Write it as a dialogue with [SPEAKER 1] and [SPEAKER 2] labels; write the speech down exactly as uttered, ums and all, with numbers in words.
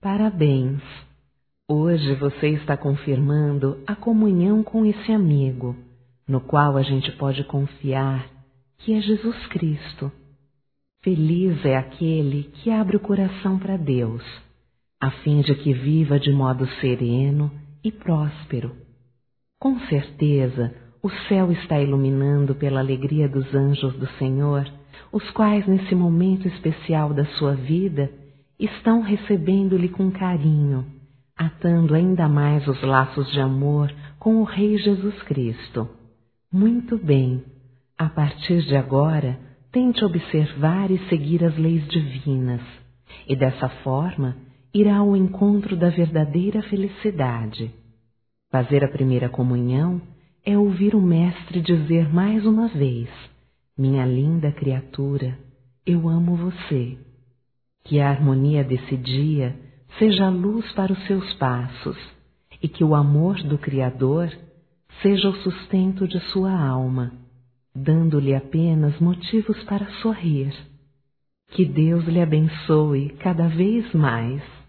[SPEAKER 1] Parabéns! Hoje você está confirmando a comunhão com esse amigo, no qual a gente pode confiar, que é Jesus Cristo. Feliz é aquele que abre o coração para Deus, a fim de que viva de modo sereno e próspero. Com certeza, o céu está iluminando pela alegria dos anjos do Senhor, os quais, nesse momento especial da sua vida, estão recebendo-lhe com carinho, atando ainda mais os laços de amor com o Rei Jesus Cristo. Muito bem, a partir de agora, tente observar e seguir as leis divinas, e dessa forma irá ao encontro da verdadeira felicidade. Fazer a primeira comunhão é ouvir o Mestre dizer mais uma vez: minha linda criatura, eu amo você. Que a harmonia desse dia seja a luz para os seus passos e que o amor do Criador seja o sustento de sua alma, dando-lhe apenas motivos para sorrir. Que Deus lhe abençoe cada vez mais.